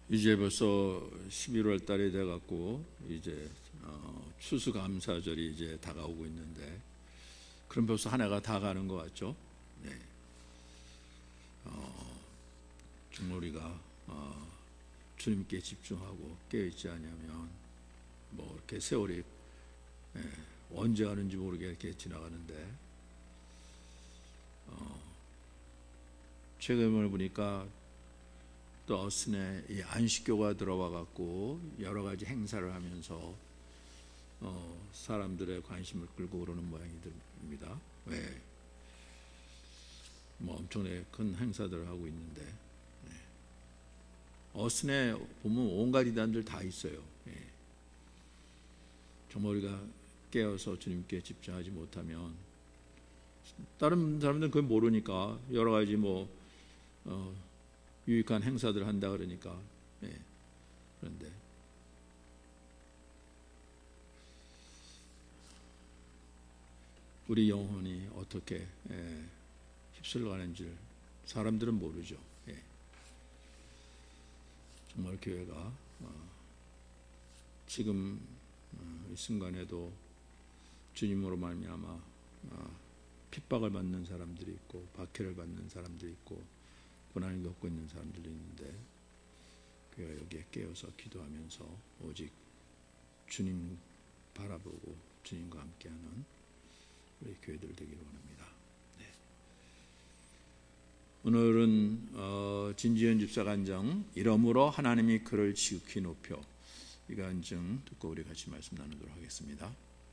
이제 벌써 11월 달이 돼갖고 이제 추수감사절이 이제 다가오고 있는데, 그럼 벌써 한 해가 다 가는 것 같죠? 네. 정말 우리가 주님께 집중하고 깨어있지 않으면 뭐 이렇게 세월이 언제 가는지 모르게 이렇게 지나가는데, 최근에 보니까 또 어스네 이 안식교가 들어와 갖고 여러 가지 행사를 하면서 사람들의 관심을 끌고 그러는 모양입니다. 왜? 뭐 엄청나게 큰 행사들을 하고 있는데, 어스네 보면 온갖 이단들 다 있어요. 정말 우리가 깨어서 주님께 집중하지 못하면, 다른 사람들은 그걸 모르니까 여러 가지 뭐 유익한 행사들을 한다 그러니까, 그런데 우리 영혼이 어떻게 휩쓸려가는지를 사람들은 모르죠. 정말 교회가 지금 이 순간에도 주님으로 말미암아 핍박을 받는 사람들이 있고, 박해를 받는 사람들이 있고, 고난을 겪고 있는 사람들이 있는데, 교회가 여기에 깨어서 기도하면서 오직 주님 바라보고 주님과 함께하는 우리 교회들 되기를 원합니다. 오늘은 진지현 집사 간증 이러므로 하나님이 그를 지극히 높여, 이 간증 듣고 우리 같이 말씀 나누도록 하겠습니다.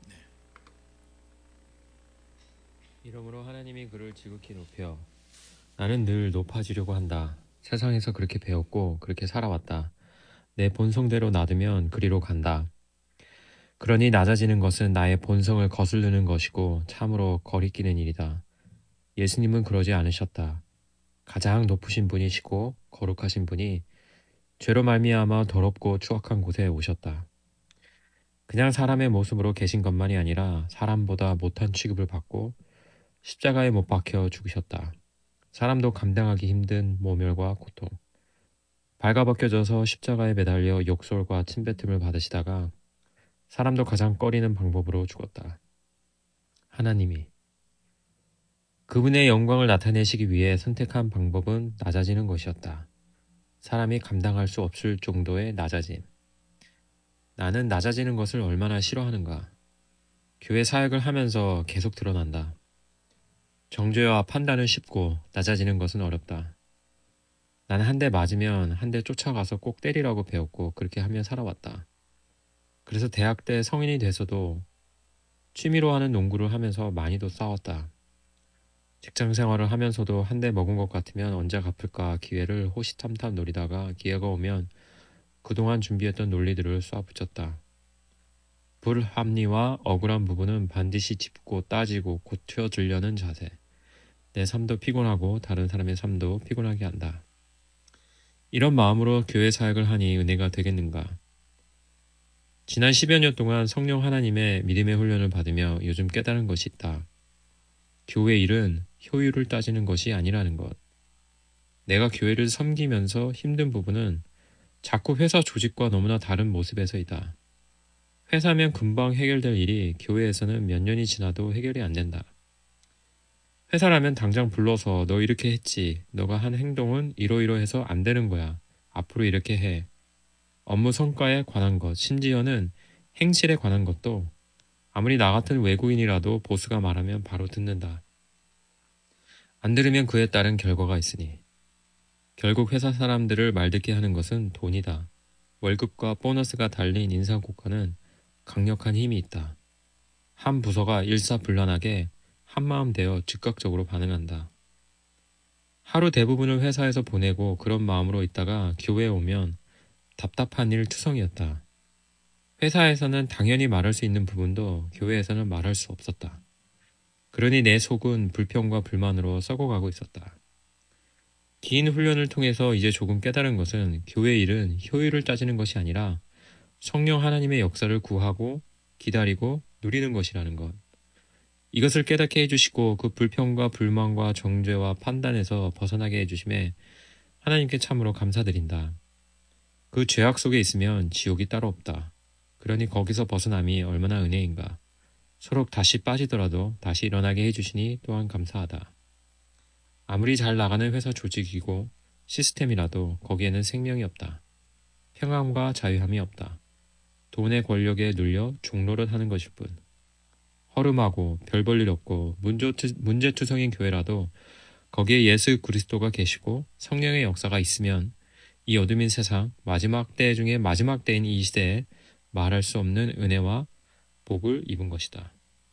이러므로 하나님이 그를 지극히 높여. 나는 늘 높아지려고 한다. 세상에서 그렇게 배웠고 그렇게 살아왔다. 내 본성대로 놔두면 그리로 간다. 그러니 낮아지는 것은 나의 본성을 거스르는 것이고 참으로 거리끼는 일이다. 예수님은 그러지 않으셨다. 가장 높으신 분이시고 거룩하신 분이 죄로 말미암아 더럽고 추악한 곳에 오셨다. 그냥 사람의 모습으로 계신 것만이 아니라 사람보다 못한 취급을 받고 십자가에 못 박혀 죽으셨다. 사람도 감당하기 힘든 모멸과 고통. 발가벗겨져서 십자가에 매달려 욕설과 침뱉음을 받으시다가 사람도 가장 꺼리는 방법으로 죽었다. 하나님이 그분의 영광을 나타내시기 위해 선택한 방법은 낮아지는 것이었다. 사람이 감당할 수 없을 정도의 낮아짐. 나는 낮아지는 것을 얼마나 싫어하는가. 교회 사역을 하면서 계속 드러난다. 정죄와 판단은 쉽고 낮아지는 것은 어렵다. 나는 한 대 맞으면 한 대 쫓아가서 꼭 때리라고 배웠고 그렇게 하며 살아왔다. 그래서 대학 때 성인이 돼서도 취미로 하는 농구를 하면서 많이도 싸웠다. 직장 생활을 하면서도 한 대 먹은 것 같으면 언제 갚을까 기회를 호시탐탐 노리다가 기회가 오면 그동안 준비했던 논리들을 쏴붙였다. 불합리와 억울한 부분은 반드시 짚고 따지고 고쳐주려는 자세. 내 삶도 피곤하고 다른 사람의 삶도 피곤하게 한다. 이런 마음으로 교회 사역을 하니 은혜가 되겠는가? 지난 10여 년 동안 성령 하나님의 믿음의 훈련을 받으며 요즘 깨달은 것이 있다. 교회 일은 효율을 따지는 것이 아니라는 것. 내가 교회를 섬기면서 힘든 부분은 자꾸 회사 조직과 너무나 다른 모습에서이다. 회사면 금방 해결될 일이 교회에서는 몇 년이 지나도 해결이 안 된다. 회사라면 당장 불러서 너 이렇게 했지. 너가 한 행동은 이러이러해서 안 되는 거야. 앞으로 이렇게 해. 업무 성과에 관한 것, 심지어는 행실에 관한 것도 아무리 나 같은 외국인이라도 보스가 말하면 바로 듣는다. 안 들으면 그에 따른 결과가 있으니. 결국 회사 사람들을 말듣게 하는 것은 돈이다. 월급과 보너스가 달린 인사고과는 강력한 힘이 있다. 한 부서가 일사불란하게 한마음 되어 즉각적으로 반응한다. 하루 대부분을 회사에서 보내고 그런 마음으로 있다가 교회에 오면 답답한 일 투성이었다. 회사에서는 당연히 말할 수 있는 부분도 교회에서는 말할 수 없었다. 그러니 내 속은 불평과 불만으로 썩어가고 있었다. 긴 훈련을 통해서 이제 조금 깨달은 것은 교회 일은 효율을 따지는 것이 아니라 성령 하나님의 역사를 구하고 기다리고 누리는 것이라는 것. 이것을 깨닫게 해주시고 그 불평과 불만과 정죄와 판단에서 벗어나게 해주심에 하나님께 참으로 감사드린다. 그 죄악 속에 있으면 지옥이 따로 없다. 그러니 거기서 벗어남이 얼마나 은혜인가. 서로 다시 빠지더라도 다시 일어나게 해주시니 또한 감사하다. 아무리 잘 나가는 회사 조직이고 시스템이라도 거기에는 생명이 없다. 평안과 자유함이 없다. 돈의 권력에 눌려 종노릇하는 것일 뿐. 허름하고 별 볼 일 없고 문제투성인 교회라도 거기에 예수 그리스도가 계시고 성령의 역사가 있으면 이 어둠인 세상 마지막 때 중에 마지막 때인 이 시대에 말할 수 없는 은혜와 복을 입은 것이다.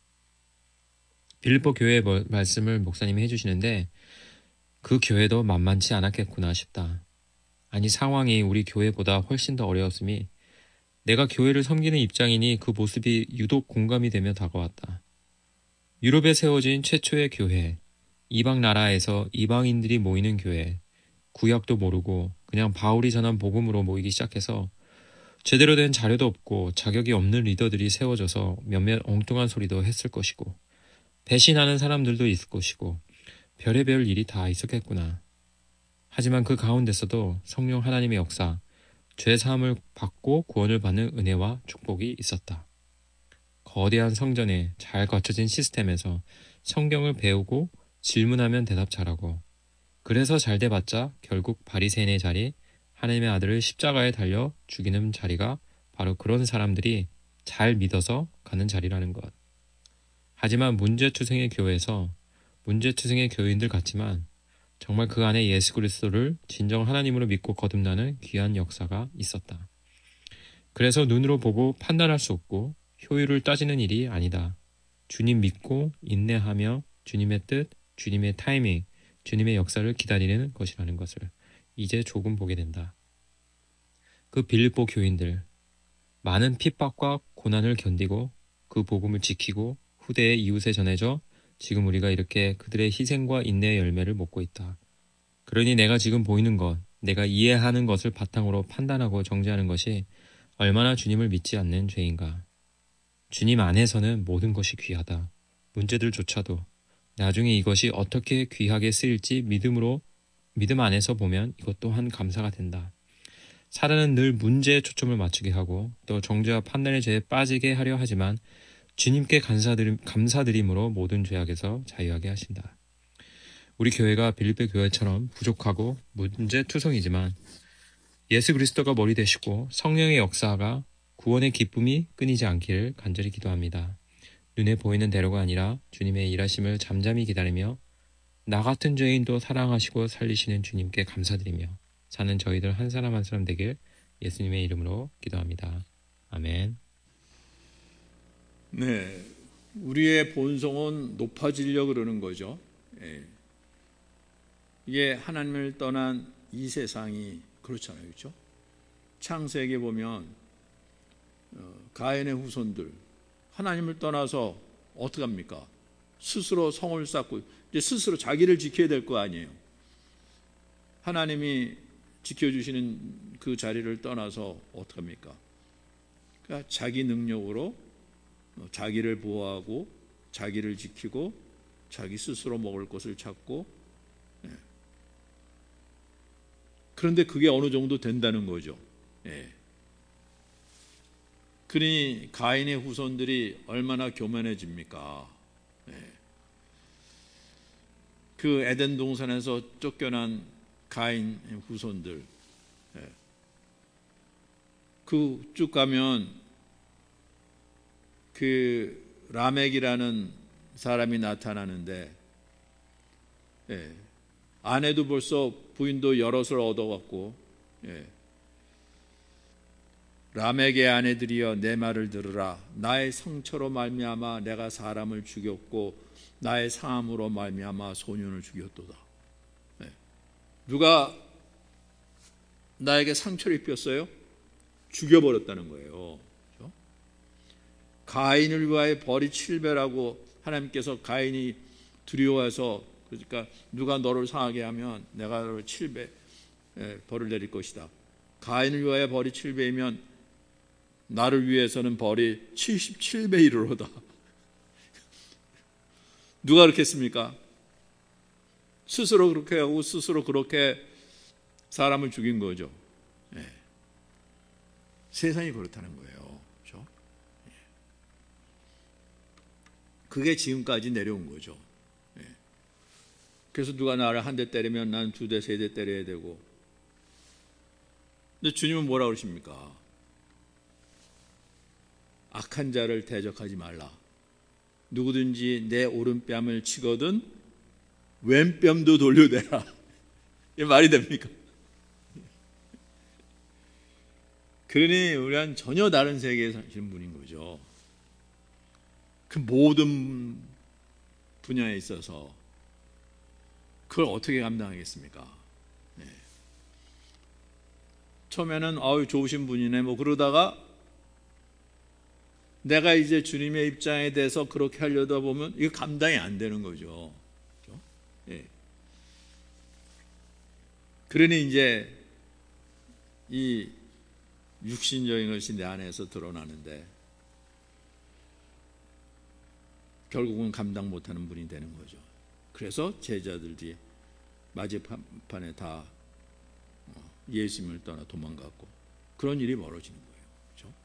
빌립보 교회의 말씀을 목사님이 해주시는데 그 교회도 만만치 않았겠구나 싶다. 아니 상황이 우리 교회보다 훨씬 더 어려웠음이 내가 교회를 섬기는 입장이니 그 모습이 유독 공감이 되며 다가왔다. 유럽에 세워진 최초의 교회, 이방 나라에서 이방인들이 모이는 교회, 구약도 모르고 그냥 바울이 전한 복음으로 모이기 시작해서 제대로 된 자료도 없고 자격이 없는 리더들이 세워져서 몇몇 엉뚱한 소리도 했을 것이고 배신하는 사람들도 있을 것이고 별의별 일이 다 있었겠구나. 하지만 그 가운데서도 성령 하나님의 역사, 죄 사함을 받고 구원을 받는 은혜와 축복이 있었다. 거대한 성전에 잘 갖춰진 시스템에서 성경을 배우고 질문하면 대답 잘하고 그래서 잘 돼봤자 결국 바리새인의 자리, 하나님의 아들을 십자가에 달려 죽이는 자리가 바로 그런 사람들이 잘 믿어서 가는 자리라는 것. 하지만 문제투성의 교회에서 문제투성의 교인들 같지만 정말 그 안에 예수 그리스도를 진정 하나님으로 믿고 거듭나는 귀한 역사가 있었다. 그래서 눈으로 보고 판단할 수 없고 효율을 따지는 일이 아니다. 주님 믿고 인내하며 주님의 뜻, 주님의 타이밍, 주님의 역사를 기다리는 것이라는 것을 이제 조금 보게 된다. 그 빌립보 교인들, 많은 핍박과 고난을 견디고 그 복음을 지키고 후대의 이웃에 전해져 지금 우리가 이렇게 그들의 희생과 인내의 열매를 먹고 있다. 그러니 내가 지금 보이는 것, 내가 이해하는 것을 바탕으로 판단하고 정죄하는 것이 얼마나 주님을 믿지 않는 죄인가. 주님 안에서는 모든 것이 귀하다. 문제들조차도 나중에 이것이 어떻게 귀하게 쓰일지 믿음 안에서 보면 이것 또한 감사가 된다. 사단은 늘 문제에 초점을 맞추게 하고 또 정죄와 판단의 죄에 빠지게 하려 하지만 주님께 감사드림으로 모든 죄악에서 자유하게 하신다. 우리 교회가 빌립보 교회처럼 부족하고 문제투성이지만 예수 그리스도가 머리 되시고 성령의 역사가 구원의 기쁨이 끊이지 않기를 간절히 기도합니다. 눈에 보이는 대로가 아니라 주님의 일하심을 잠잠히 기다리며 나 같은 죄인도 사랑하시고 살리시는 주님께 감사드리며 사는 저희들 한 사람 한 사람 되길 예수님의 이름으로 기도합니다. 아멘. 네, 우리의 본성은 높아지려 그러는 거죠. 예. 이게 하나님을 떠난 이 세상이 그렇잖아요, 그렇죠? 창세기에 보면 가인의 후손들 하나님을 떠나서 어떻게 합니까? 스스로 성을 쌓고 이제 스스로 자기를 지켜야 될 거 아니에요. 하나님이 지켜주시는 그 자리를 떠나서 어떻게 합니까? 그러니까 자기 능력으로 자기를 보호하고 자기를 지키고 자기 스스로 먹을 것을 찾고 그런데 그게 어느 정도 된다는 거죠. 그러니 가인의 후손들이 얼마나 교만해집니까? 그 에덴 동산에서 쫓겨난 가인 후손들 그 쭉 가면 그 라멕이라는 사람이 나타나는데 아내도 벌써 부인도 여럿을 얻어갖고 라멕의 아내들이여 내 말을 들으라. 나의 상처로 말미암아 내가 사람을 죽였고 나의 상함으로 말미암아 소년을 죽였도다. 누가 나에게 상처를 입혔어요? 죽여버렸다는 거예요. 그렇죠? 가인을 위하여 벌이 7배라고 하나님께서 가인이 두려워해서 그러니까 누가 너를 상하게 하면 내가 너를 7배 벌을 내릴 것이다. 가인을 위하여 벌이 7배이면 나를 위해서는 벌이 77배 이르로다. 누가 그렇게 했습니까? 스스로 그렇게 하고 스스로 그렇게 사람을 죽인 거죠. 세상이 그렇다는 거예요. 그렇죠? 그게 지금까지 내려온 거죠. 그래서 누가 나를 한 대 때리면 난 두 대, 세 대 때려야 되고. 근데 주님은 뭐라 그러십니까? 악한 자를 대적하지 말라. 누구든지 내 오른뺨을 치거든 왼뺨도 돌려대라. 이게 말이 됩니까? 그러니 우리는 전혀 다른 세계에 사시는 분인 거죠. 그 모든 분야에 있어서 그걸 어떻게 감당하겠습니까? 네. 처음에는 좋으신 분이네 뭐 그러다가 내가 이제 주님의 입장에 대해서 그렇게 하려다 보면 이거 감당이 안 되는 거죠. 그렇죠? 네. 그러니 이제 이 육신적인 것이 내 안에서 드러나는데 결국은 감당 못하는 분이 되는 거죠. 그래서 제자들이 마지막판에 다 예수님을 떠나 도망갔고 그런 일이 벌어지는 거예요. 그렇죠?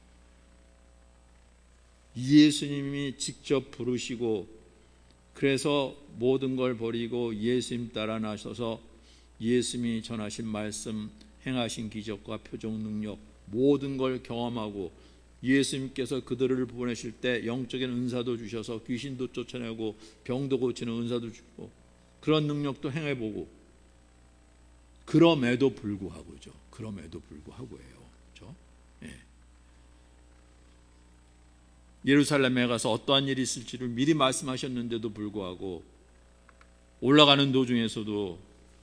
예수님이 직접 부르시고 그래서 모든 걸 버리고 예수님 따라 나서서 예수님이 전하신 말씀, 행하신 기적과 표적 능력 모든 걸 경험하고 예수님께서 그들을 보내실 때 영적인 은사도 주셔서 귀신도 쫓아내고 병도 고치는 은사도 주고 그런 능력도 행해보고 그럼에도 불구하고죠. 그럼에도 불구하고예요. 그렇죠? 예. 예루살렘에 가서 어떠한 일이 있을지를 미리 말씀하셨는데도 불구하고 올라가는 도중에서도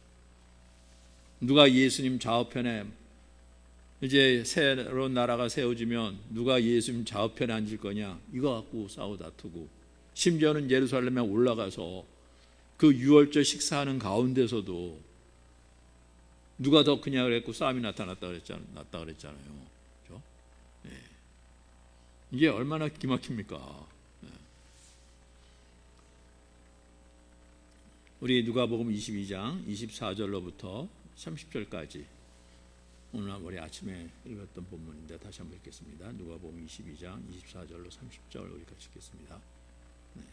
누가 예수님 좌우편에 이제 새로운 나라가 세워지면 누가 예수님 좌우편에 앉을 거냐 이거 갖고 싸우 다투고 심지어는 예루살렘에 올라가서 그 유월절 식사하는 가운데서도 누가 더 크냐 그랬고 싸움이 났다 그랬잖아요. 그렇죠? 네. 이게 얼마나 기막힙니까? 네. 우리 누가복음 22장 24절로부터 30절까지 오늘 우리 아침에 읽었던 본문인데 다시 한번 읽겠습니다. 누가복음 22장 24절로 30절 우리 같이 읽겠습니다. 네.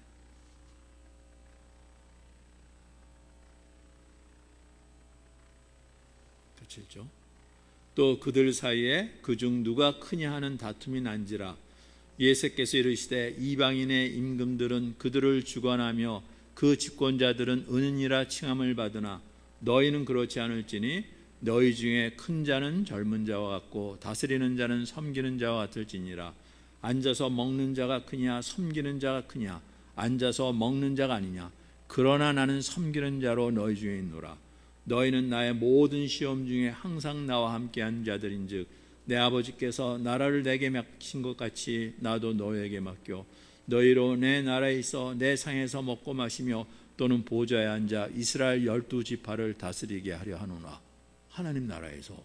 같이 읽죠. 또 그들 사이에 그중 누가 크냐 하는 다툼이 난지라 예수께서 이르시되 이방인의 임금들은 그들을 주관하며 그 집권자들은 은인이라 칭함을 받으나 너희는 그렇지 않을지니 너희 중에 큰 자는 젊은 자와 같고 다스리는 자는 섬기는 자와 같을지니라. 앉아서 먹는 자가 크냐 섬기는 자가 크냐 앉아서 먹는 자가 아니냐. 그러나 나는 섬기는 자로 너희 중에 있노라. 너희는 나의 모든 시험 중에 항상 나와 함께한 자들인즉 내 아버지께서 나라를 내게 맡기신 것 같이 나도 너희에게 맡겨 너희로 내 나라에 있어 내 상에서 먹고 마시며 또는 보좌에 앉아 이스라엘 12지파를 다스리게 하려 하노라. 하나님 나라에서.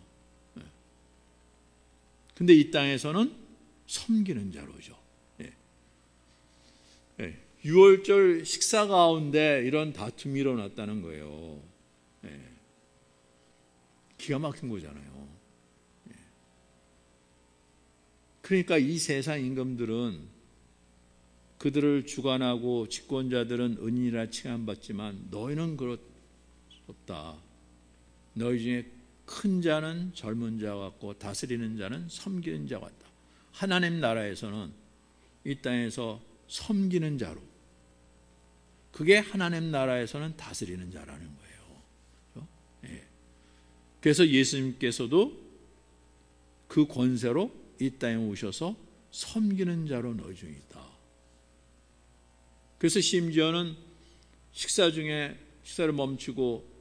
근데 이 땅에서는 섬기는 자로죠. 유월절 식사 가운데 이런 다툼이 일어났다는 거예요. 기가 막힌 거잖아요. 그러니까 이 세상 임금들은 그들을 주관하고 집권자들은 은인이라 칭함받지만 너희는 그렇다. 너희 중에 큰 자는 젊은 자와 같고 다스리는 자는 섬기는 자와 같다. 하나님 나라에서는 이 땅에서 섬기는 자로 그게 하나님 나라에서는 다스리는 자라는 거예요. 그렇죠? 그래서 예수님께서도 그 권세로 이 땅에 오셔서 섬기는 자로 너희 중에 있다. 그래서 심지어는 식사 중에 식사를 멈추고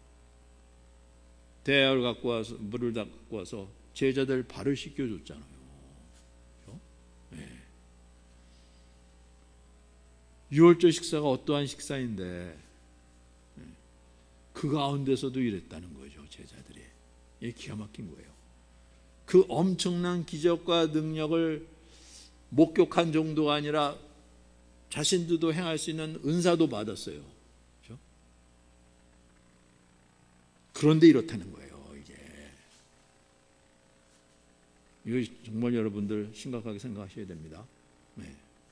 대야를 갖고 와서 물을 갖고 와서 제자들 발을 씻겨줬잖아요. 그렇죠? 유월절 식사가 어떠한 식사인데 그 가운데서도 이랬다는 거죠. 제자들이. 이게 기가 막힌 거예요. 그 엄청난 기적과 능력을 목격한 정도가 아니라 자신들도 행할 수 있는 은사도 받았어요. 그렇죠? 그런데 이렇다는 거예요. 이게 이거 정말 여러분들 심각하게 생각하셔야 됩니다. 네.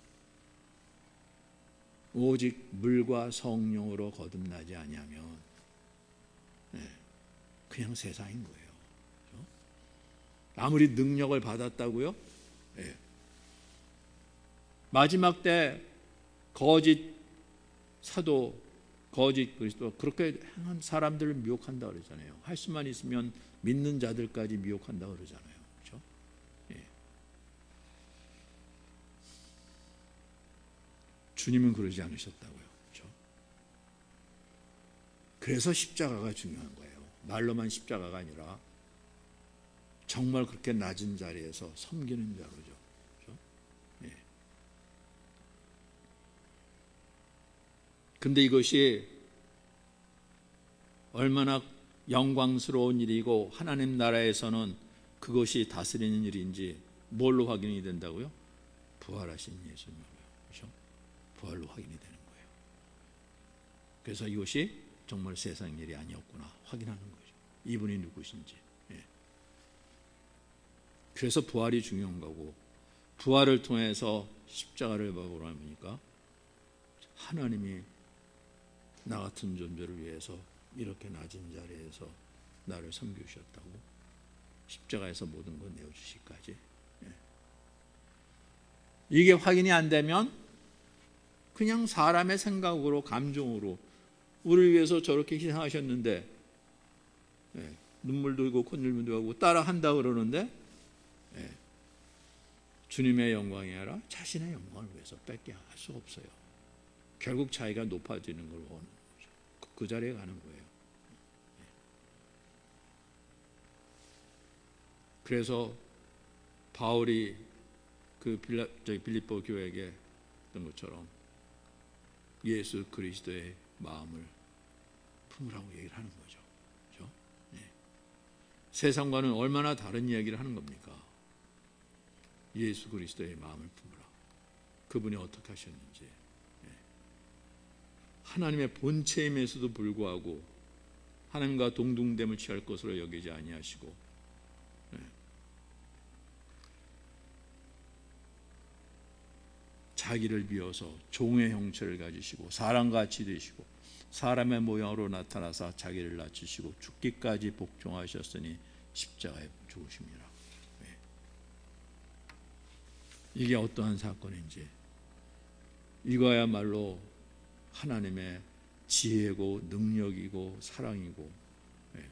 오직 물과 성령으로 거듭나지 아니하면 그냥 세상인 거예요. 그렇죠? 아무리 능력을 받았다고요? 네. 마지막 때 거짓 사도, 거짓 그리스도 그렇게 행한 사람들을 미혹한다 그러잖아요. 할 수만 있으면 믿는 자들까지 미혹한다 그러잖아요. 그렇죠? 예. 주님은 그러지 않으셨다고요. 그렇죠? 그래서 십자가가 중요한 거예요. 말로만 십자가가 아니라 정말 그렇게 낮은 자리에서 섬기는 자로죠. 그렇죠? 예. 근데 이것이 얼마나 영광스러운 일이고 하나님 나라에서는 그것이 다스리는 일인지 뭘로 확인이 된다고요? 부활하신 예수님으로요. 그렇죠? 부활로 확인이 되는 거예요. 그래서 이것이 정말 세상 일이 아니었구나 확인하는 거죠. 이분이 누구신지. 예. 그래서 부활이 중요한 거고, 부활을 통해서 십자가를 박으러 하니까 하나님이 나 같은 존재를 위해서 이렇게 낮은 자리에서 나를 섬기셨다고, 십자가에서 모든 걸 내어주시기까지. 예. 이게 확인이 안 되면 그냥 사람의 생각으로, 감정으로 우리를 위해서 저렇게 희생하셨는데, 예, 눈물도 흘리고 콧물도 하고 따라한다 그러는데, 예, 주님의 영광이 아니라 자신의 영광을 위해서 뺏게 할 수 없어요. 결국 자기가 높아지는 걸 원하는 거죠. 그 자리에 가는 거예요. 예. 그래서 바울이 그 빌립보 교회에게 했던 것처럼 예수 그리스도의 마음을 품으라고 얘기를 하는 거죠. 그렇죠? 네. 세상과는 얼마나 다른 이야기를 하는 겁니까? 예수 그리스도의 마음을 품으라. 그분이 어떻게 하셨는지. 네. 하나님의 본체임에서도 불구하고 하나님과 동등됨을 취할 것으로 여기지 아니하시고, 네. 자기를 비워서 종의 형체를 가지시고 사람같이 되시고 사람의 모양으로 나타나사 자기를 낮추시고 죽기까지 복종하셨으니 십자가에 죽으심이라. 네. 이게 어떠한 사건인지, 이거야말로 하나님의 지혜고 능력이고 사랑이고, 네.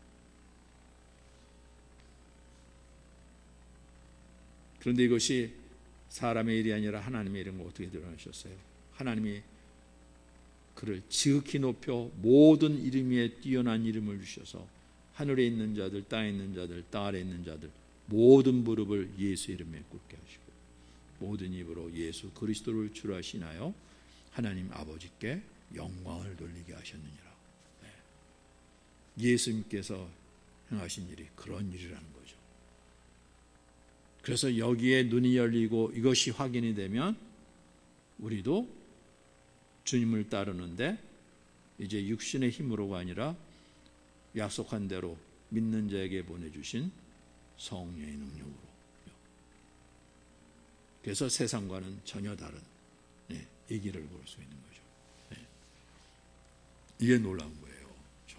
그런데 이것이 사람의 일이 아니라 하나님의 일인 걸 어떻게 드러나셨어요? 하나님이 그를 지극히 높여 모든 이름 위에 뛰어난 이름을 주셔서 하늘에 있는 자들, 땅에 있는 자들, 땅 아래 있는 자들 모든 무릎을 예수 이름에 꿇게 하시고 모든 입으로 예수 그리스도를 주라 하시나요? 하나님 아버지께 영광을 돌리게 하셨느니라. 네. 예수님께서 행하신 일이 그런 일이라는 거죠. 그래서 여기에 눈이 열리고 이것이 확인이 되면 우리도 주님을 따르는데 이제 육신의 힘으로가 아니라 약속한 대로 믿는 자에게 보내주신 성령의 능력으로. 그래서 세상과는 전혀 다른 이 길을 볼 수 있는 거죠. 이게 놀라운 거예요. 그렇죠?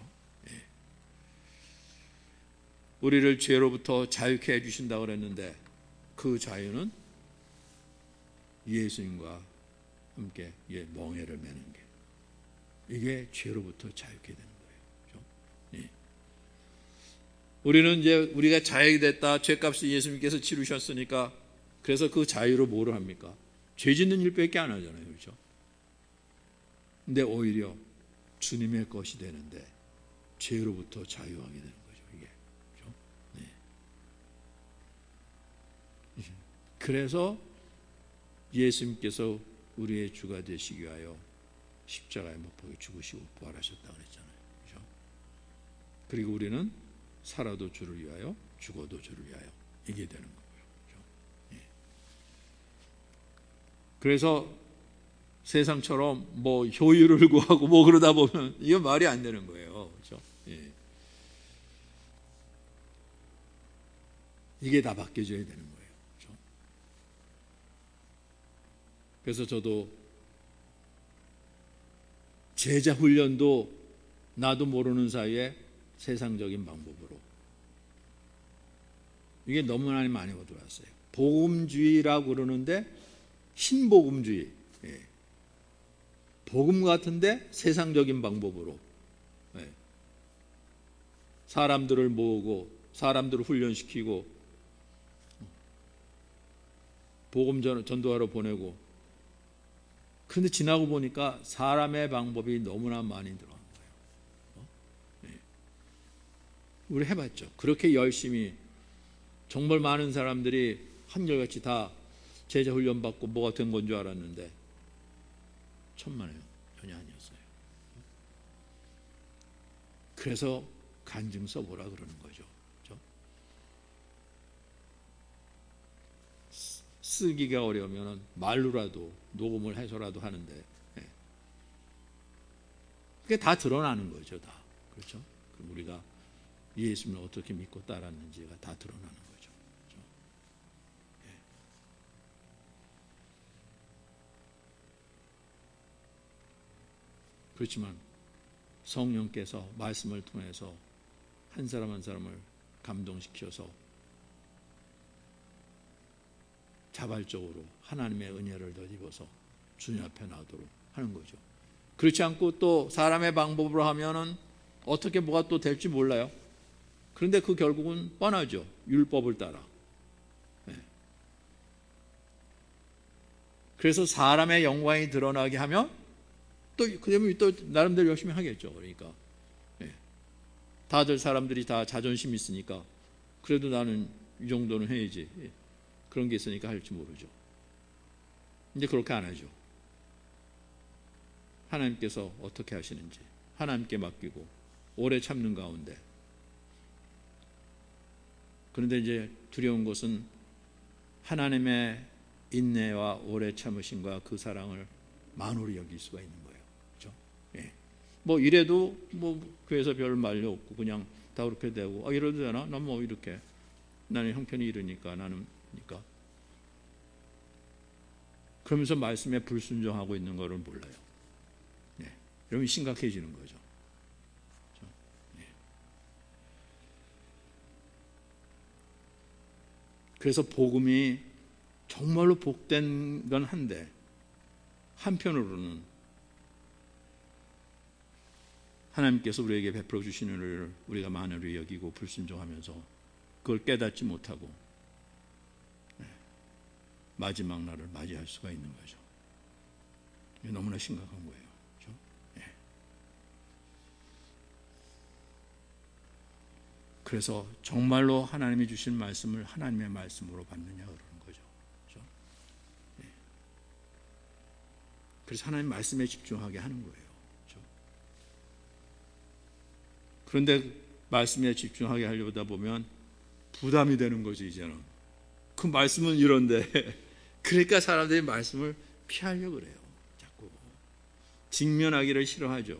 우리를 죄로부터 자유케 해주신다고 그랬는데 그 자유는 예수님과 함께 멍에를 매는 게, 이게 죄로부터 자유케 되는 거예요. 그렇죠? 예. 우리는 이제 우리가 자유가 됐다, 죄값을 예수님께서 치르셨으니까, 그래서 그 자유로 뭐를 합니까? 죄 짓는 일밖에 안 하잖아요. 그렇죠? 근데 오히려 주님의 것이 되는데 죄로부터 자유하게 되는 거죠. 이게. 그렇죠? 네. 그래서 예수님께서 우리의 주가 되시기 위하여 십자가에 못 박혀 죽으시고 부활하셨다고 그랬잖아요. 그렇죠? 그리고 우리는 살아도 주를 위하여 죽어도 주를 위하여 이게 되는 거고요. 그렇죠? 예. 그래서 세상처럼 뭐 효율을 구하고 뭐 그러다 보면 이건 말이 안 되는 거예요. 그렇죠? 예. 이게 다 바뀌어져야 되는 거예요. 그렇죠? 그래서 저도 제자 훈련도 나도 모르는 사이에 세상적인 방법으로 이게 너무나 많이 들어왔어요. 복음주의라고 그러는데 신복음주의, 복음 같은데 세상적인 방법으로 사람들을 모으고 사람들을 훈련시키고 복음 전도하러 보내고. 그런데 지나고 보니까 사람의 방법이 너무나 많이 들어간 거예요. 우리 해봤죠. 그렇게 열심히 정말 많은 사람들이 한결같이 다 제자 훈련 받고 뭐가 된 건 줄 알았는데 천만에요. 전혀 아니었어요. 그래서 간증 써보라 그러는 거죠. 그렇죠? 쓰기가 어려우면 말로라도 녹음을 해서라도 하는데 그게 다 드러나는 거죠. 다. 그렇죠? 그럼 우리가 예수님을 어떻게 믿고 따랐는지가 다 드러나는 거죠. 그렇죠? 그렇지만 성령께서 말씀을 통해서 한 사람 한 사람을 감동시켜서 자발적으로 하나님의 은혜를 덧입어서 주님 앞에 나오도록 하는 거죠. 그렇지 않고 또 사람의 방법으로 하면은 어떻게 뭐가 또 될지 몰라요. 그런데 그 결국은 뻔하죠. 율법을 따라. 그래서 사람의 영광이 드러나게 하면 또 그러면 또 나름대로 열심히 하겠죠. 그러니까 다들 사람들이 다 자존심 있으니까 그래도 나는 이 정도는 해야지. 그런 게 있으니까 할지 모르죠. 이제 그렇게 안 하죠. 하나님께서 어떻게 하시는지 하나님께 맡기고 오래 참는 가운데. 그런데 이제 두려운 것은 하나님의 인내와 오래 참으심과 그 사랑을 만홀히 여길 수가 있는 거예요. 그렇죠? 뭐 이래도 뭐 교회에서 별 말려 없고 그냥 다 그렇게 되고 이래도 되나? 난 뭐 이렇게 나는 형편이 이러니까 나는 그러니까 그러면서 말씀에 불순종하고 있는 거를 몰라요. 그러면 심각해지는 거죠. 그렇죠? 그래서 복음이 정말로 복된 건 한데 한편으로는 하나님께서 우리에게 베풀어 주시는 은혜를 우리가 만으로 여기고 불순종하면서 그걸 깨닫지 못하고 마지막 날을 맞이할 수가 있는 거죠. 이게 너무나 심각한 거예요. 그렇죠? 그래서 정말로 하나님이 주신 말씀을 하나님의 말씀으로 받느냐 그러는 거죠. 그렇죠? 그래서 하나님 말씀에 집중하게 하는 거예요. 그렇죠? 그런데 말씀에 집중하게 하려다 보면 부담이 되는 거지 이제는. 그 말씀은 이런데 그러니까 사람들이 말씀을 피하려고 그래요. 자꾸 직면하기를 싫어하죠.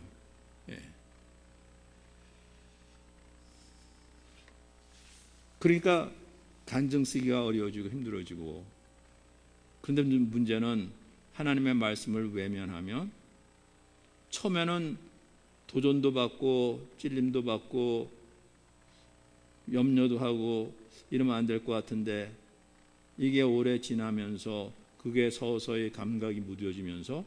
그러니까 간증 쓰기가 어려워지고 힘들어지고. 그런데 문제는 하나님의 말씀을 외면하면 처음에는 도전도 받고 찔림도 받고 염려도 하고 이러면 안 될 것 같은데 이게 오래 지나면서 그게 서서히 감각이 무뎌지면서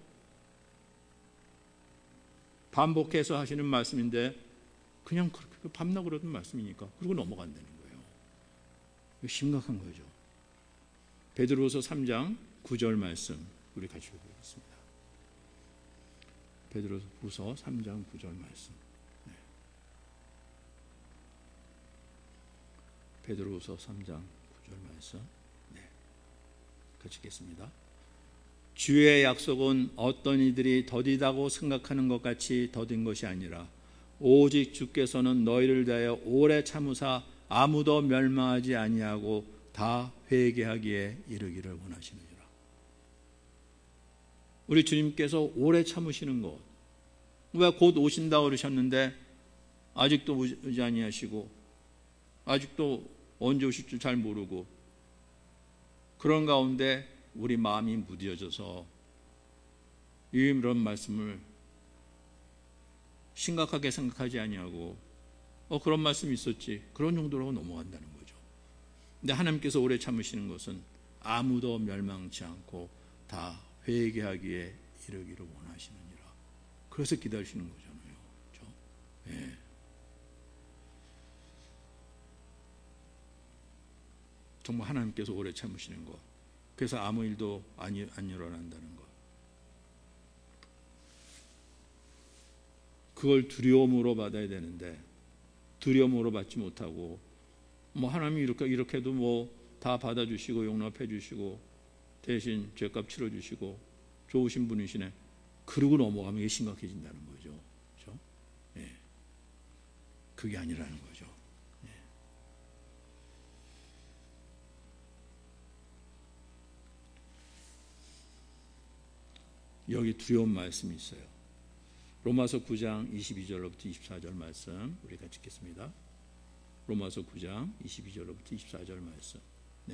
반복해서 하시는 말씀인데 그냥 그렇게 밤낮 그러던 말씀이니까 그러고 넘어간다는 거예요. 이거 심각한 거죠. 베드로후서 3장 9절 말씀 우리 같이 읽어보겠습니다. 베드로후서 3장 9절 말씀. 베드로후서 3장 9절 말씀. 같이 읽겠습니다. 주의 약속은 어떤 이들이 더디다고 생각하는 것 같이 더딘 것이 아니라 오직 주께서는 너희를 대하여 오래 참으사 아무도 멸망하지 아니하고 다 회개하기에 이르기를 원하시느니라. 우리 주님께서 오래 참으시는 것, 왜 곧 오신다고 그러셨는데 아직도 오지 아니하시고 아직도 언제 오실 줄 잘 모르고 그런 가운데 우리 마음이 무뎌져서 이런 말씀을 심각하게 생각하지 아니하고 그런 말씀이 있었지, 그런 정도로 넘어간다는 거죠. 근데 하나님께서 오래 참으시는 것은 아무도 멸망치 않고 다 회개하기에 이르기를 원하시느니라. 그래서 기다리시는 거잖아요. 그렇죠? 예. 정말 하나님께서 오래 참으시는 것, 그래서 아무 일도 안 일어난다는 것, 그걸 두려움으로 받아야 되는데 두려움으로 받지 못하고 하나님이 이렇게 해도 다 받아주시고 용납해 주시고 대신 죄값 치러주시고 좋으신 분이시네, 그러고 넘어가면 이게 심각해진다는 거죠. 그렇죠? 예. 그게 아니라는 거죠. 예. 여기 두려운 말씀이 있어요. 로마서 9장 22절로부터 24절 말씀 우리 같이 읽겠습니다. 로마서 9장 22절로부터 24절 말씀. 네.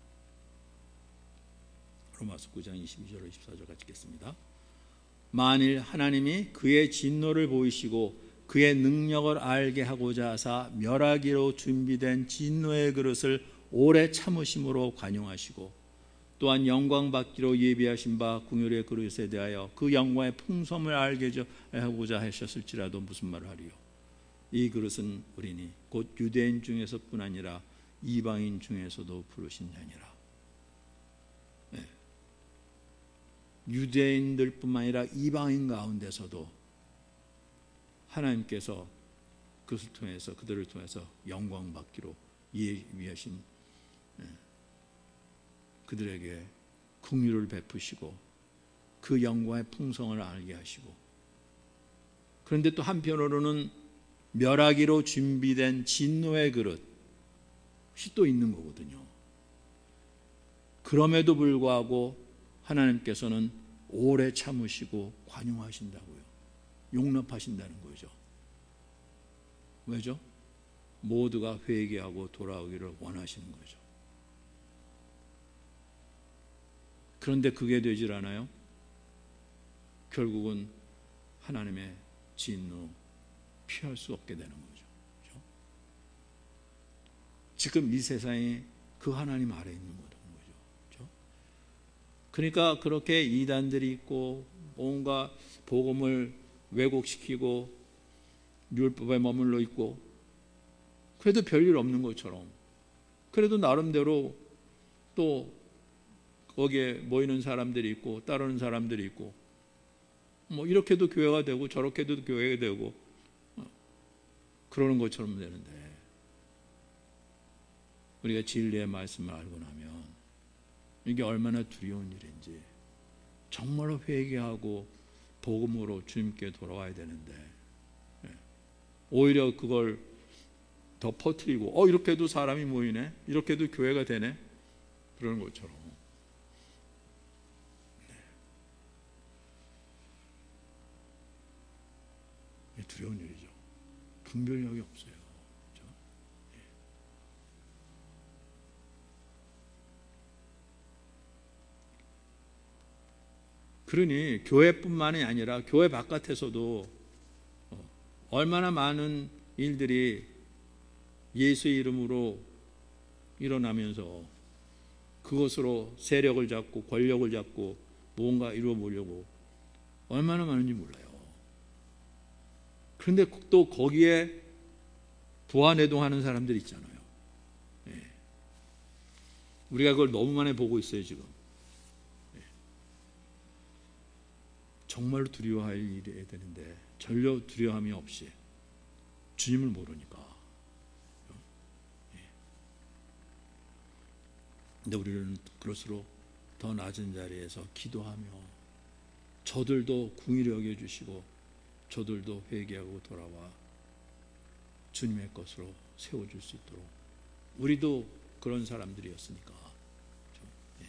로마서 9장 22절로 24절 같이 읽겠습니다. 만일 하나님이 그의 진노를 보이시고 그의 능력을 알게 하고자 하사 멸하기로 준비된 진노의 그릇을 오래 참으심으로 관용하시고 또한 영광 받기로 예비하신 바 긍휼의 그릇에 대하여 그 영광의 풍성을 알게 하고자 하셨을지라도 무슨 말을 하리요. 이 그릇은 우리니 곧 유대인 중에서뿐 아니라 이방인 중에서도 부르신 자니라. 네. 유대인들뿐만 아니라 이방인 가운데서도 하나님께서 그들을 통해서 영광 받기로 예비하신 그들에게 긍휼을 베푸시고 그 영광의 풍성을 알게 하시고, 그런데 또 한편으로는 멸하기로 준비된 진노의 그릇이 또 있는 거거든요. 그럼에도 불구하고 하나님께서는 오래 참으시고 관용하신다고요. 용납하신다는 거죠. 왜죠? 모두가 회개하고 돌아오기를 원하시는 거죠. 그런데 그게 되질 않아요. 결국은 하나님의 진노 피할 수 없게 되는 거죠. 그렇죠? 지금 이 세상이 그 하나님 아래에 있는 거죠. 그렇죠? 그러니까 그렇게 이단들이 있고 뭔가 복음을 왜곡시키고 율법에 머물러 있고 그래도 별일 없는 것처럼, 그래도 나름대로 또 거기에 모이는 사람들이 있고 따르는 사람들이 있고 이렇게도 교회가 되고 저렇게도 교회가 되고 그러는 것처럼 되는데, 우리가 진리의 말씀을 알고 나면 이게 얼마나 두려운 일인지, 정말로 회개하고 복음으로 주님께 돌아와야 되는데 오히려 그걸 더 퍼뜨리고 이렇게도 사람이 모이네, 이렇게도 교회가 되네, 그러는 것처럼 두려운 일이죠. 분별력이 없어요. 그렇죠? 예. 그러니 교회뿐만이 아니라 교회 바깥에서도 얼마나 많은 일들이 예수의 이름으로 일어나면서 그것으로 세력을 잡고 권력을 잡고 뭔가 이루어 보려고 얼마나 많은지 몰라요. 그런데 또 거기에 부하내동하는 사람들이 있잖아요. 예. 우리가 그걸 너무 많이 보고 있어요 지금. 예. 정말로 두려워할 일이 되는데 전혀 두려움이 없이 주님을 모르니까. 예. 근데 우리는 그럴수록 더 낮은 자리에서 기도하며 저들도 긍휼히 여겨주시고 저들도 회개하고 돌아와 주님의 것으로 세워줄 수 있도록, 우리도 그런 사람들이었으니까. 예.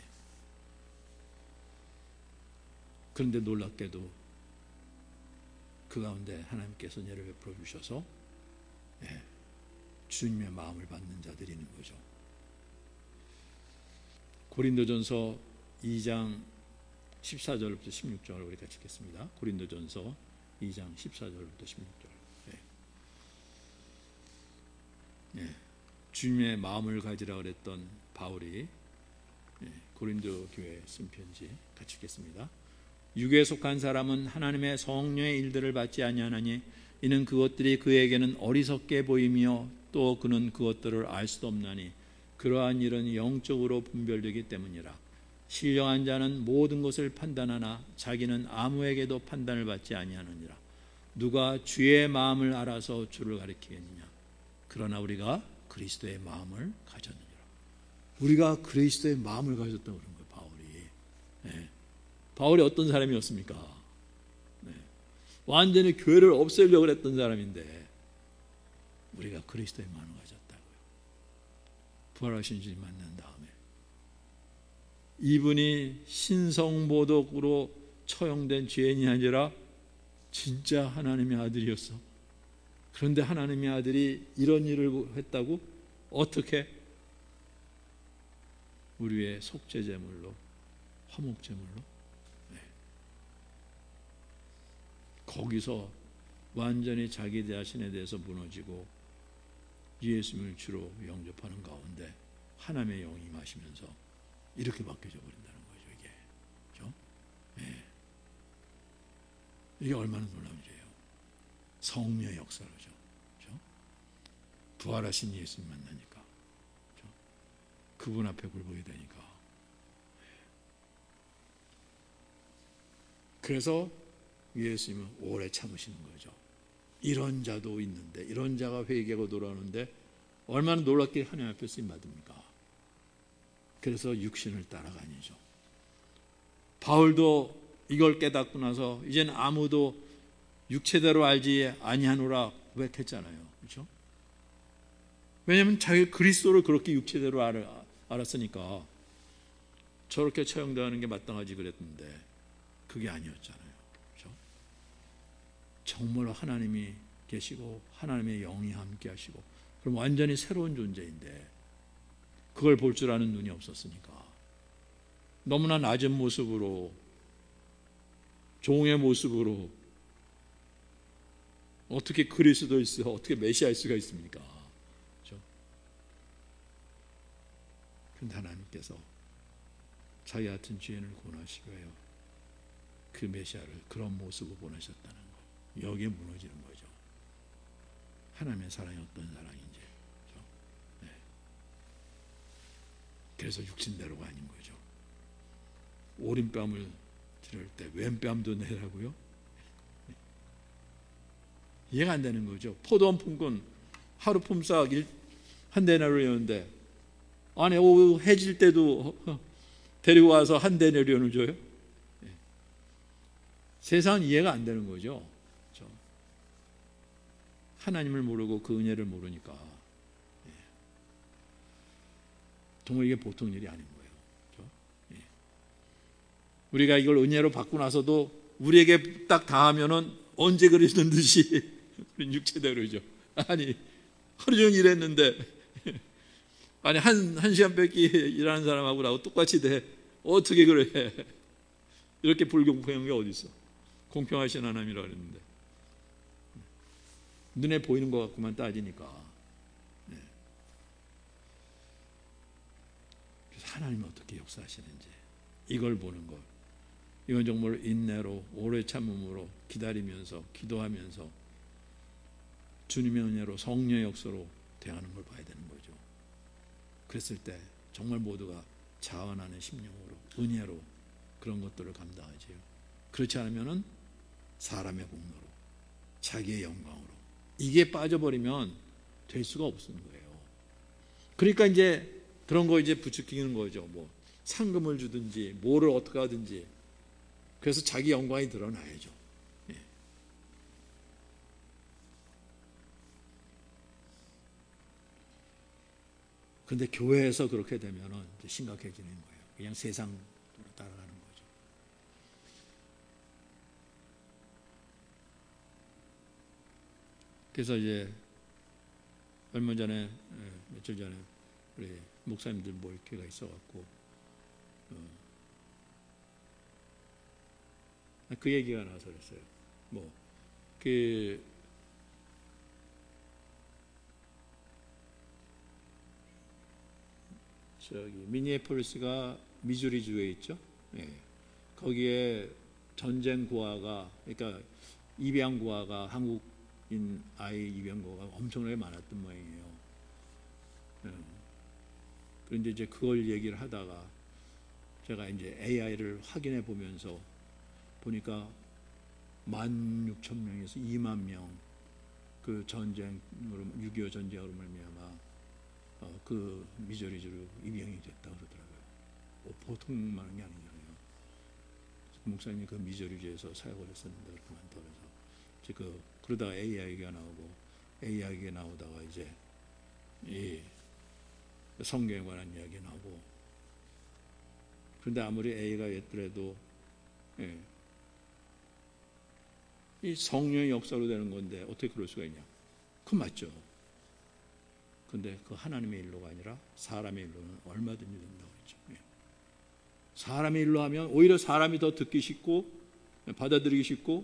그런데 놀랍게도 그 가운데 하나님께서 은혜를 베풀어 주셔서 주님의 마음을 받는 자들이 있는 거죠. 고린도전서 2장 14절부터 16절 우리 같이 읽겠습니다. 고린도전서 2장 14절부터 16절. 주님의 마음을 가지라 그랬던 바울이 고린도 교회에 쓴 편지 같이 읽겠습니다. 육에 속한 사람은 하나님의 성령의 일들을 받지 아니하나니 이는 그것들이 그에게는 어리석게 보이며 또 그는 그것들을 알 수도 없나니 그러한 일은 영적으로 분별되기 때문이라. 신령한 자는 모든 것을 판단하나 자기는 아무에게도 판단을 받지 아니하느니라. 누가 주의 마음을 알아서 주를 가리키겠느냐. 그러나 우리가 그리스도의 마음을 가졌느니라. 우리가 그리스도의 마음을 가졌다고 그런 거예요. 바울이. 바울이 어떤 사람이었습니까? 완전히 교회를 없애려고 했던 사람인데 우리가 그리스도의 마음을 가졌다고요. 부활하신 주님 만난 다음에 이분이 신성모독으로 처형된 죄인이 아니라 진짜 하나님의 아들이었어. 그런데 하나님의 아들이 이런 일을 했다고? 어떻게? 우리의 속죄제물로, 화목제물로. 거기서 완전히 자기 자신에 대해서 무너지고 예수님을 주로 영접하는 가운데 하나님의 영이 임하시면서 이렇게 바뀌어져 버린다는 거죠. 이게 그렇죠? 이게 얼마나 놀라운 일이에요. 성령의 역사로죠. 그렇죠? 부활하신 예수님 만나니까 그렇죠? 그분 앞에 굴복이 되니까. 그래서 예수님은 오래 참으시는 거죠. 이런 자도 있는데, 이런 자가 회개하고 돌아오는데 얼마나 놀랍게 하나님 앞에 쓰임 받습니까? 그래서 육신을 따라가니죠. 바울도 이걸 깨닫고 나서 이제는 아무도 육체대로 알지 아니하노라 고백했잖아요. 그렇죠? 왜냐하면 자기 그리스도를 그렇게 육체대로 알았으니까 저렇게 처형당하는 게 마땅하지 그랬는데 그게 아니었잖아요. 정말 하나님이 계시고 하나님의 영이 함께 하시고 그럼 완전히 새로운 존재인데 그걸 볼 줄 아는 눈이 없었으니까 너무나 낮은 모습으로 종의 모습으로 어떻게 그리스도일수 어떻게 메시아일 수가 있습니까? 그렇죠? 그런데 하나님께서 자기 같은 죄인을 구원하시기 위하여 그 메시아를 그런 모습으로 보내셨다는 거. 여기에 무너지는 거죠. 하나님의 사랑이 어떤 사랑인지. 그렇죠? 네. 그래서 육신대로가 아닌 거죠. 오른뺨을 들을 때 왼뺨도 내라고요? 네. 이해가 안 되는 거죠. 포도 한 품꾼 하루 품삯 한 데나리온인데 아니 오후 해질 때도 데리고 와서 한 데나리온을 줘요? 네. 세상은 이해가 안 되는 거죠. 하나님을 모르고 그 은혜를 모르니까 정말 이게 보통 일이 아닌 거예요. 그렇죠? 우리가 이걸 은혜로 받고 나서도 우리에게 딱 닿으면은 언제 그러시는 듯이 육체대로죠. 아니 하루 종일 일했는데 아니 한 시간 뺏기 일하는 사람하고 나하고 똑같이 돼. 어떻게 그래? 이렇게 불공평한 게 어디 있어? 공평하신 하나님이라 그랬는데. 눈에 보이는 것 같고만 따지니까. 그래서 하나님은 어떻게 역사하시는지 이걸 보는 것. 이건 정말 인내로 오래 참음으로 기다리면서 기도하면서 주님의 은혜로 성령의 역사로 대하는 걸 봐야 되는 거죠. 그랬을 때 정말 모두가 자원하는 심령으로 은혜로 그런 것들을 감당하지요. 그렇지 않으면은 사람의 공로로 자기의 영광으로 이게 빠져버리면 될 수가 없는 거예요. 그러니까 이제 그런 거 이제 부추기는 거죠. 뭐 상금을 주든지 뭐를 어떻게 하든지. 그래서 자기 영광이 드러나야죠. 예. 그런데 교회에서 그렇게 되면은 이제 심각해지는 거예요. 그냥 세상으로 따라가는 거죠. 그래서 이제 얼마 전에 며칠 전에 우리 목사님들 모일 기회가 있어갖고 그 얘기가 나서 그랬어요. 저기 미니애폴리스가 미주리주에 있죠. 예. 거기에 전쟁 고아가, 그러니까 입양 고아가, 한국인 아이 입양 고아가 엄청나게 많았던 모양이에요. 예. 그런데 이제 그걸 얘기를 하다가 제가 이제 AI를 확인해 보면서 보니까 16,000명에서 2만 명 그 전쟁으로 6.25 전쟁으로 말미암아 그 미저리주로 입양이 됐다 그러더라고요. 보통 많은 게 아니잖아요. 목사님이 그 미저리주에서 사역을 했었는데 그렇게 많다 그래서 그러다가 AI가 나오고 AI가 나오다가 이제 이 성경에 관한 이야기 나오고, 그런데 아무리 A가 있더라도 이 성령의 역사로 되는 건데 어떻게 그럴 수가 있냐? 그건 맞죠. 근데 그 하나님의 일로가 아니라 사람의 일로는 얼마든지 된다고 했죠. 사람의 일로 하면 오히려 사람이 더 듣기 쉽고 받아들이기 쉽고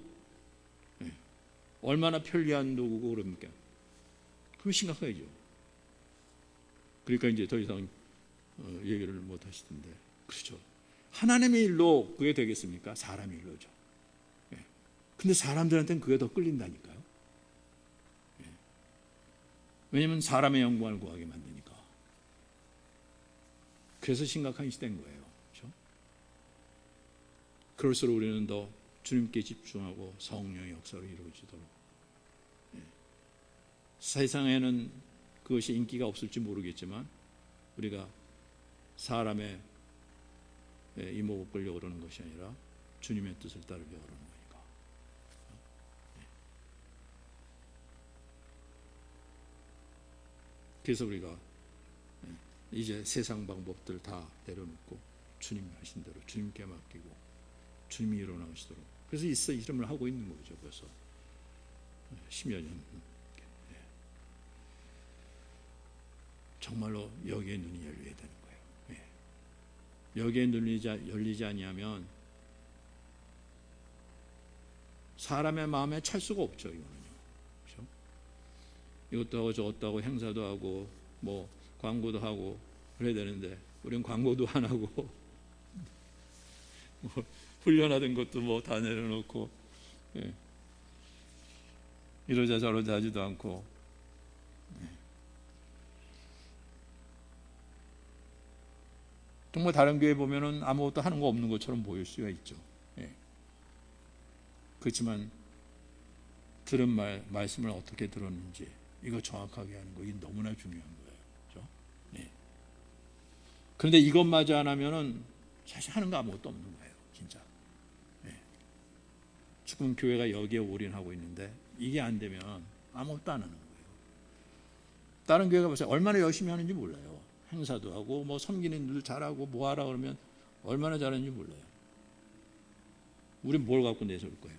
얼마나 편리한 도구고 그럽니까? 그럼 심각하죠. 그러니까 이제 더 이상 얘기를 못 하시던데, 그렇죠. 하나님의 일로 그게 되겠습니까? 사람의 일로죠. 근데 사람들한테는 그게 더 끌린다니까요. 왜냐하면 사람의 영광을 구하게 만드니까. 그래서 심각한 시대인 거예요. 그렇죠? 그럴수록 우리는 더 주님께 집중하고 성령의 역사로 이루어지도록. 세상에는 그것이 인기가 없을지 모르겠지만 우리가 사람의 이목을 끌려고 그러는 것이 아니라 주님의 뜻을 따르려고 그러는 거니까. 그래서 우리가 이제 세상 방법들 다 내려놓고 주님 하신 대로 주님께 맡기고 주님이 일어나시도록, 그래서 이 이름을 하고 있는 거죠. 벌써 10여 년. 정말로 여기에 눈이 열려야 되는 거예요. 여기에 눈이 열리지 아니하면 사람의 마음에 찰 수가 없죠. 이거는요. 그렇죠? 이것도 하고 저것도 하고 행사도 하고 뭐 광고도 하고 그래야 되는데 우리는 광고도 안 하고 뭐 훈련하던 것도 뭐 다 내려놓고 이러자 저러자 하지도 않고 정말 다른 교회 보면은 아무것도 하는 거 없는 것처럼 보일 수가 있죠. 그렇지만 들은 말씀을 어떻게 들었는지 이거 정확하게 하는 거, 이게 너무나 중요한 거예요. 그렇죠? 그런데 이것마저 안 하면은 사실 하는 거 아무것도 없는 거예요. 진짜. 지금 교회가 여기에 올인하고 있는데 이게 안 되면 아무것도 안 하는 거예요. 다른 교회가 보세요. 얼마나 열심히 하는지 몰라요. 행사도 하고 뭐 섬기는 일도 잘하고 뭐 하라 그러면 얼마나 잘하는지 몰라요. 우린 뭘 갖고 내세울 거예요?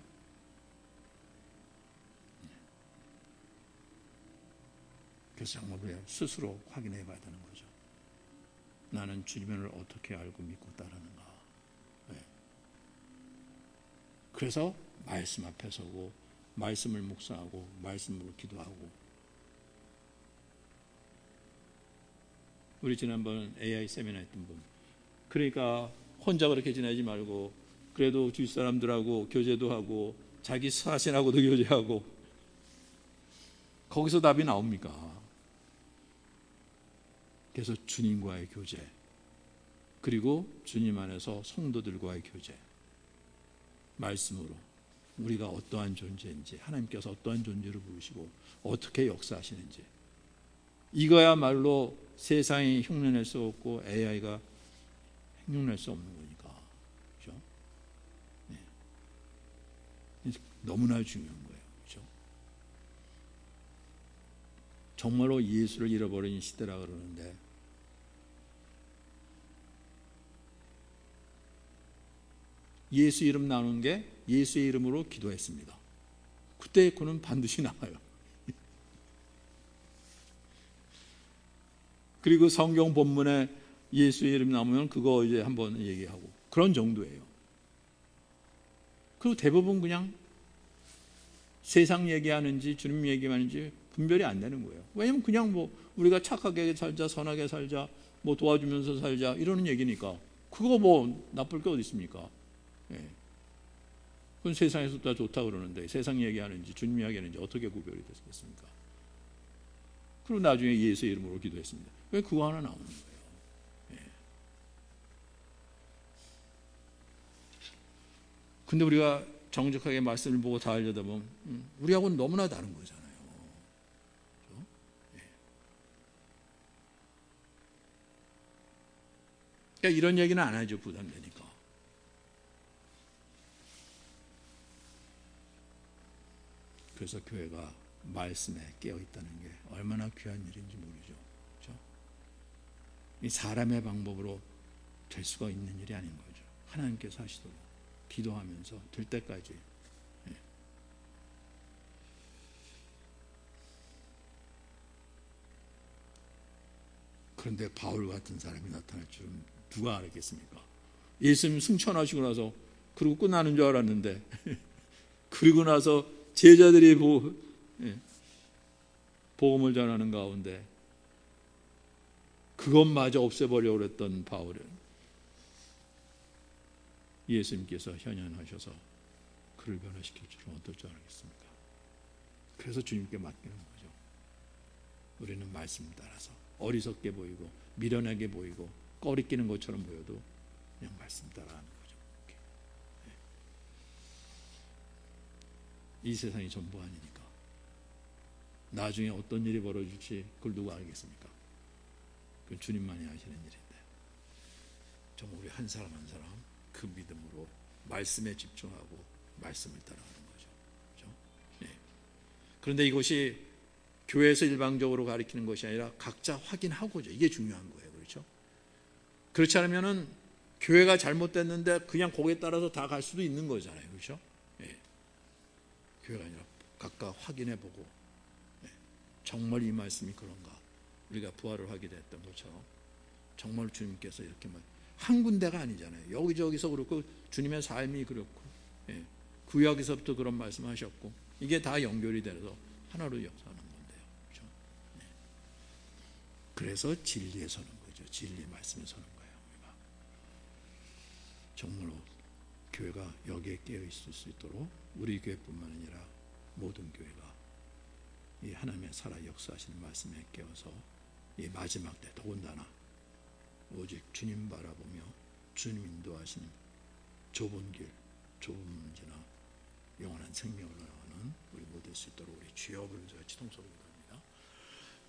그래서 정말 우리가 스스로 확인해 봐야 되는 거죠. 나는 주님을 어떻게 알고 믿고 따르는가. 그래서 말씀 앞에 서고 말씀을 묵상하고 말씀으로 기도하고. 우리 지난번 AI 세미나 했던 분, 그러니까 혼자 그렇게 지내지 말고 그래도 주위 사람들하고 교제도 하고 자기 사신하고도 교제하고. 거기서 답이 나옵니까? 그래서 주님과의 교제, 그리고 주님 안에서 성도들과의 교제, 말씀으로 우리가 어떠한 존재인지, 하나님께서 어떠한 존재로 부르시고 어떻게 역사하시는지, 이거야말로 세상이 흉내낼 수 없고 AI가 흉내낼 수 없는 거니까. 그렇죠? 너무나 중요한 거예요. 그렇죠? 정말로 예수를 잃어버린 시대라 그러는데 예수 이름 나오는 게 예수의 이름으로 기도했습니다. 그때 그는 반드시 나와요. 그리고 성경 본문에 예수의 이름 나오면 그거 이제 한번 얘기하고 그런 정도예요. 그리고 대부분 그냥 세상 얘기하는지 주님 얘기하는지 분별이 안 되는 거예요. 왜냐면 그냥 뭐 우리가 착하게 살자, 선하게 살자, 뭐 도와주면서 살자 이러는 얘기니까 그거 뭐 나쁠 게 어디 있습니까? 예. 그건 세상에서 다 좋다 그러는데 세상 얘기하는지 주님 얘기하는지 어떻게 구별이 되겠습니까? 그리고 나중에 예수의 이름으로 기도했습니다. 왜 그거 하나 나오는 거예요? 예. 근데 우리가 정직하게 말씀을 보고 다 하려다 보면 우리하고는 너무나 다른 거잖아요. 그렇죠? 예. 그러니까 이런 얘기는 안 하죠. 부담되니까. 그래서 교회가 말씀에 깨어있다는 게 얼마나 귀한 일인지 모르죠. 그렇죠? 이 사람의 방법으로 될 수가 있는 일이 아닌 거죠. 하나님께서 하시도록 기도하면서 될 때까지. 예. 그런데 바울 같은 사람이 나타날 줄은 누가 알았겠습니까? 예수님 승천하시고 나서 그리고 끝나는 줄 알았는데 그리고 나서 제자들이 복음을 전하는 가운데 그것마저 없애버리려고 했던 바울은 예수님께서 현현하셔서 그를 변화시켜 주면 어떨 줄 알겠습니까? 그래서 주님께 맡기는 거죠. 우리는 말씀 따라서 어리석게 보이고 미련하게 보이고 꺼리끼는 것처럼 보여도 그냥 말씀 따라하는 거죠. 이 세상이 전부 아니니까 나중에 어떤 일이 벌어질지 그걸 누가 알겠습니까? 그건 주님만이 하시는 일인데 정말 우리 한 사람 한 사람 그 믿음으로 말씀에 집중하고 말씀을 따라가는 거죠. 그렇죠? 네. 그런데 이것이 교회에서 일방적으로 가르치는 것이 아니라 각자 확인하고죠. 이게 중요한 거예요. 그렇죠? 그렇지 않으면은 교회가 잘못됐는데 그냥 거기에 따라서 다 갈 수도 있는 거잖아요. 그렇죠? 네. 교회가 아니라 각각 확인해보고 네. 정말 이 말씀이 그런가? 우리가 부활을 하게 됐던 것처럼 정말 주님께서 이렇게 한 군데가 아니잖아요. 여기저기서 그렇고 주님의 삶이 그렇고 예. 구약에서부터 그런 말씀하셨고 이게 다 연결이 돼서 하나로 역사하는 건데요. 그렇죠? 네. 그래서 진리에 서는 거죠. 진리 말씀에 서는 거예요. 우리가. 정말로 교회가 여기에 깨어 있을 수 있도록 우리 교회뿐만 아니라 모든 교회가 이 하나님의 살아 역사하시는 말씀에 깨어서 이 마지막 때 더군다나 오직 주님 바라보며 주님 인도하시는 좁은 길, 좁은 문제나 영원한 생명을 나가는 우리 모두 될 수 있도록 우리 주여 부르짖어 지동소리를